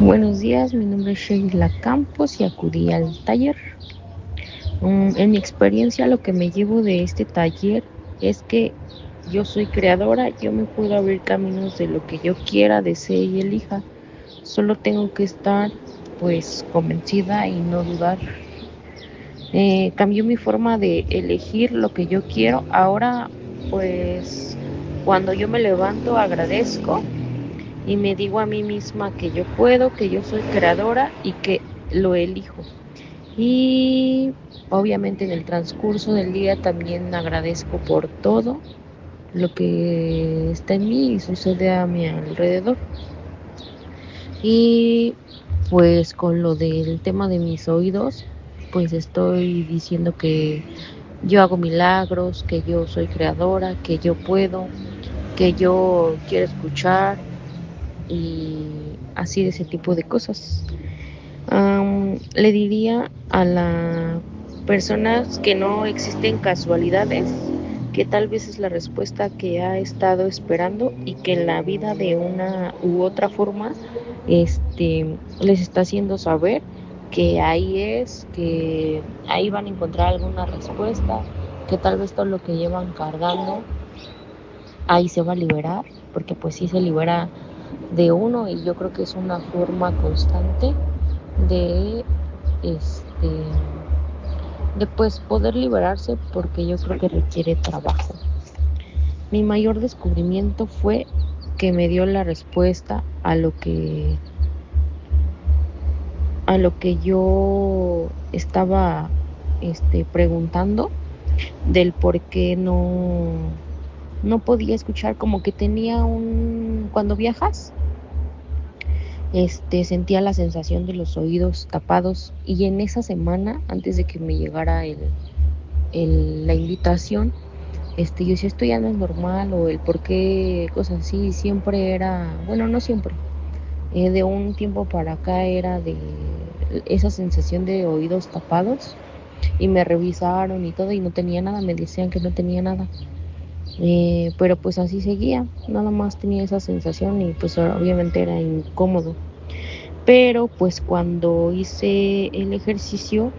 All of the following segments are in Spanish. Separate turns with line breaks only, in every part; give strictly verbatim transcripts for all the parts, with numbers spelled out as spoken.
Buenos días, mi nombre es Sheila Campos y acudí al taller. Um, en mi experiencia, lo que me llevo de este taller es que yo soy creadora, yo me puedo abrir caminos de lo que yo quiera, desee y elija. Solo tengo que estar pues convencida y no dudar. Eh, cambió mi forma de elegir lo que yo quiero. Ahora pues cuando yo me levanto agradezco y me digo a mí misma que yo puedo, que yo soy creadora y que lo elijo. Y obviamente en el transcurso del día también agradezco por todo lo que está en mí y sucede a mi alrededor. Y pues con lo del tema de mis oídos, pues estoy diciendo que yo hago milagros, que yo soy creadora, que yo puedo, que yo quiero escuchar y así de ese tipo de cosas. Um, le diría a las personas que no existen casualidades, que tal vez es la respuesta que ha estado esperando y que en la vida de una u otra forma este, les está haciendo saber que ahí es, que ahí van a encontrar alguna respuesta, que tal vez todo lo que llevan cargando ahí se va a liberar, porque pues sí se libera de uno y yo creo que es una forma constante de este de pues poder liberarse, porque yo creo que requiere trabajo. Mi mayor descubrimiento fue que me dio la respuesta a lo que a lo que yo estaba este preguntando, del por qué no no podía escuchar, como que tenía un cuando viajas este sentía la sensación de los oídos tapados, y en esa semana antes de que me llegara el, el la invitación, este yo decía, esto ya no es normal, o el por qué cosas así. Siempre era, bueno, no siempre, eh, de un tiempo para acá era de esa sensación de oídos tapados, y me revisaron y todo y no tenía nada, me decían que no tenía nada, eh, pero pues así seguía, nada más tenía esa sensación y pues obviamente era incómodo. Pero pues cuando hice el ejercicio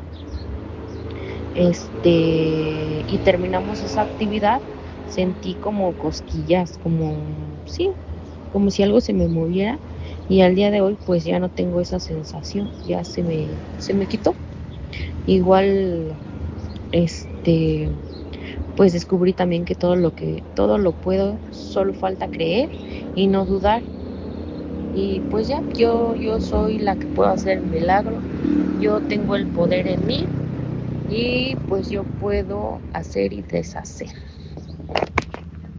este y terminamos esa actividad, sentí como cosquillas, como sí, como si algo se me moviera, y al día de hoy pues ya no tengo esa sensación, ya se me se me quitó. Igual este pues descubrí también que todo lo que todo lo puedo, solo falta creer y no dudar. Y pues ya, yo yo soy la que puedo hacer el milagro. Yo tengo el poder en mí y pues yo puedo hacer y deshacer.